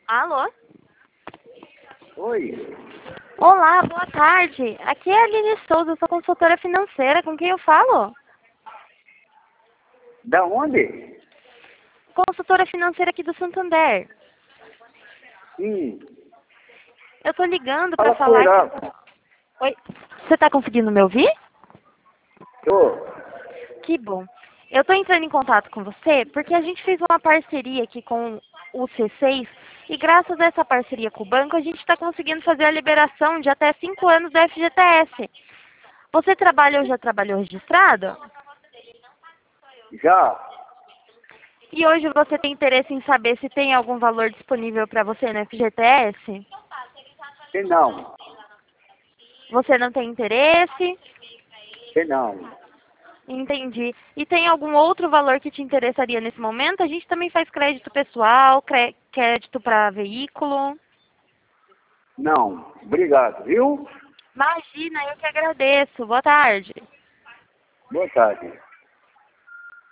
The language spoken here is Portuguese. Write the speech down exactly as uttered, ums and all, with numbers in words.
Alô? Oi, Olá, boa tarde. Aqui é a Aline Souza, eu sou consultora financeira. Com quem eu falo? da onde? Consultora financeira aqui do Santander. Sim, Eu tô ligando pra fala falar por que... Oi? Você tá conseguindo me ouvir? Tô. Que bom. Eu tô entrando em contato com você porque a gente fez uma parceria aqui com o C seis e graças a essa parceria com o banco a gente está conseguindo fazer a liberação de até cinco anos da F G T S. Você trabalha ou já trabalhou registrado? Já? E hoje você tem interesse em saber se tem algum valor disponível para você no F G T S? Tem não, Você não tem interesse? tem não. Entendi. E tem algum outro valor que te interessaria nesse momento? A gente também faz crédito pessoal, cre- crédito para veículo. Não, obrigado, viu? Imagina, eu que agradeço. Boa tarde. Boa tarde.